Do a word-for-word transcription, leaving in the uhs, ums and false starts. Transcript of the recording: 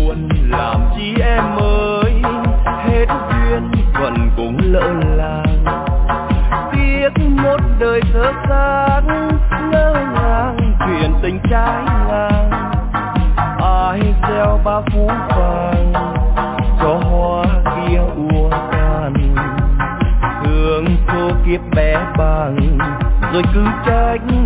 buồn làm chi em ơi, hết duyên phận cũng lỡ làng. Tiếc một đời thơ sáng ngỡ ngàng chuyện tình trái ngang. Ai gieo ba phú vàng cho hoa kia úa tàn, thương thô kiếp bé bàng rồi cứ trách